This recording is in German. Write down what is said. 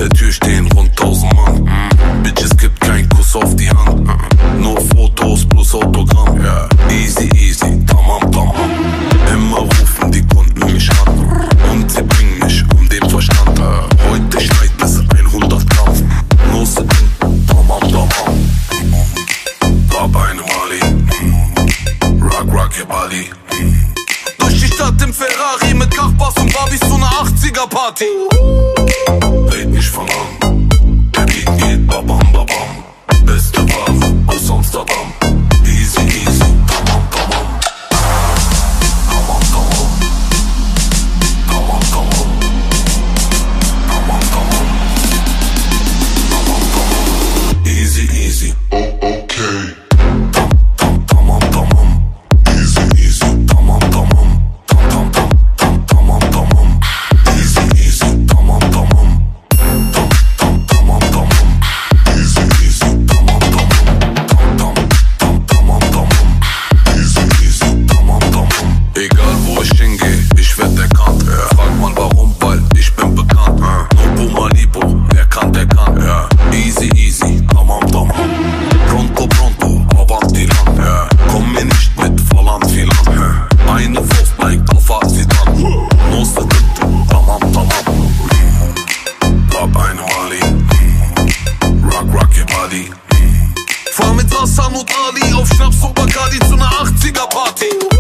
der Tür stehen rund 1000 Mann. Bitches gibt kein Kuss auf die Hand. Nur Fotos plus Autogramm. Easy, easy, tamam, tamam. Immer rufen die Kunden mich an und sie bringen mich um den Verstand. Heute schneit es 100 Gramm. Nur Sekunden, tamam, tamam. Hab eine Mali, rock your body. Durch die Stadt im Ferrari mit Kachbass und Barbies zu einer 80er Party. Red nicht von an, der Beat geht babam babam. Beste Ware aus Amsterdam. Easy easy, tamam tamam. Tamam tamam. Tamam tamam. Tamam tamam. Tamam tamam. Easy easy. Oh okay. Egal wo ich hingehe, ich werd erkannt. Frag mal warum, weil ich bin bekannt. Nobu Malibu, wer kann, der kann. Easy, easy, tamam, tamam. Pronto, pronto, avanti lang. Komm mir nicht mit Volland Filan. Eine Faust bleibt auf Asidan. No Sekunden, tamam, tamam. Hab eine Mali, rock your body. Fahr mit Hassan und Ali auf Schnaps und Bacardi zu einer 80er Party.